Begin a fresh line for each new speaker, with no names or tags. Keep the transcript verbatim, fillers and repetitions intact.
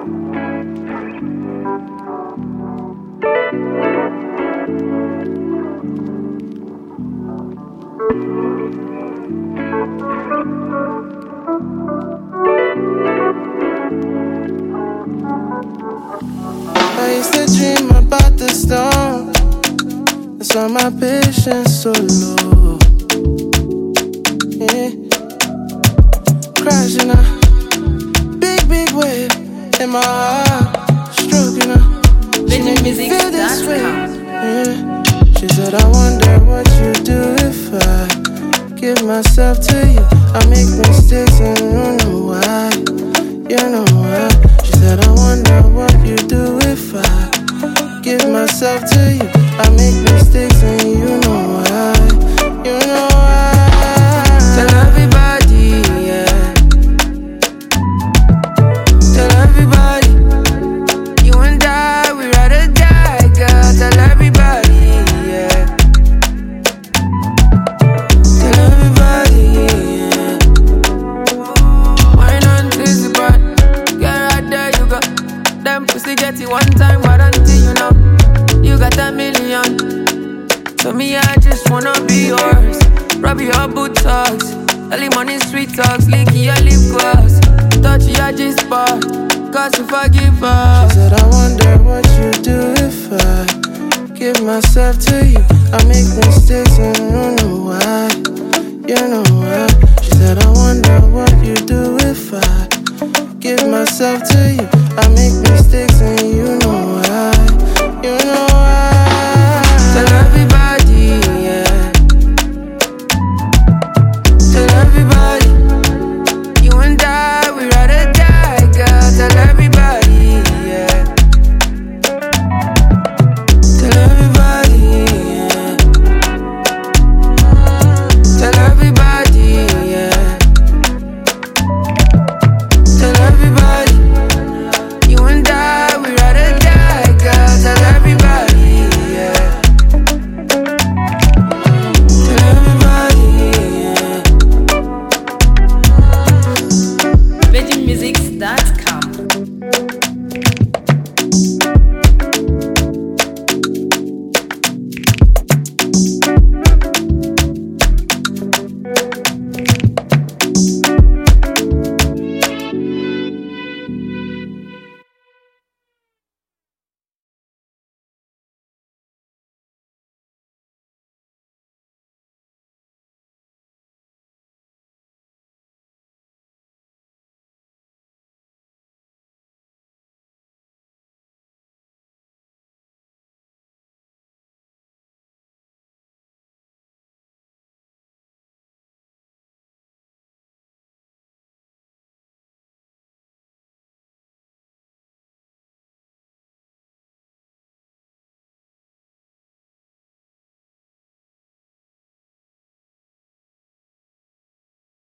I used to dream about the storm. That's why my patience so low. Yeah. Crashing a big, big wave in my heart, stroking her. She made me feel this way. Yeah. She said, I wonder what you'd do if I give myself to you. I make mistakes and you know why. You know why. She said, I wonder what you'd do if I give myself to you. I make mistakes and you know why. You know why. Tell everybody, yeah. Tell everybody, you and I, we ride or die, girl. Tell everybody, yeah. Tell everybody, yeah. Why not this part? Get right there, you go. Them pussy get it one time, but until you know, you got a million. So me, I just wanna be yours. Rub your boot talks, early morning sweet talks, licky your lip gloss, touch your G-spot, cause if I give up. She said, I wonder what you'd do if I give myself to you. I make mistakes and you know why. You know why. She said, I wonder what you'd